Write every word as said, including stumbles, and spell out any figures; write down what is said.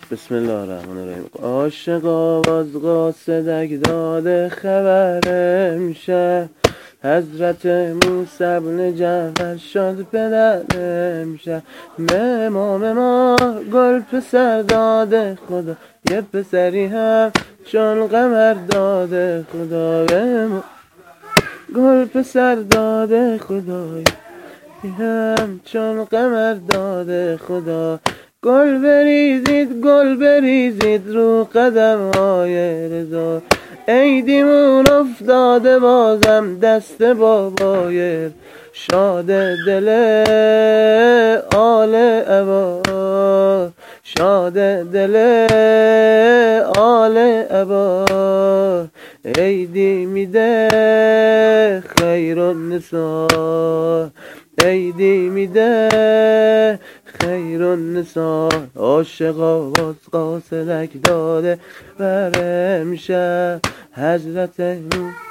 بسم الله الرحمن الرحیم. عاشق آواز قاصدک داده خبر امشب، حضرت موسی بن جعفر شد پدر امشب. امام ما گل پسر داده خدا، یه پسری هم چون قمر داده خدا. گل پسر داده خدا، هم چون قمر داده خدا. گل بریزید گل بریزید رو قدم های رضا، عیدیمون افتاده بازم دست بابای شاد دل آل ابا، شاد دل آل ابا. عیدی میده خیر النساء، عیدی میده خیر النساء. عاشق آواز قاصدک داده بر امشب، حضرت